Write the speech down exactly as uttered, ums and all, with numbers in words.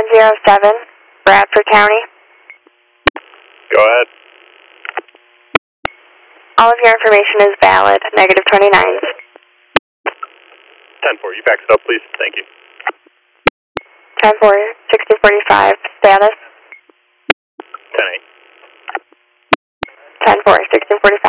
one zero seven, Bradford County. Go ahead. All of your information is valid, negative twenty-nine. ten four, you back it up, please. Thank you. ten four, sixteen forty-five, status. ten eight. ten four, sixteen forty-five.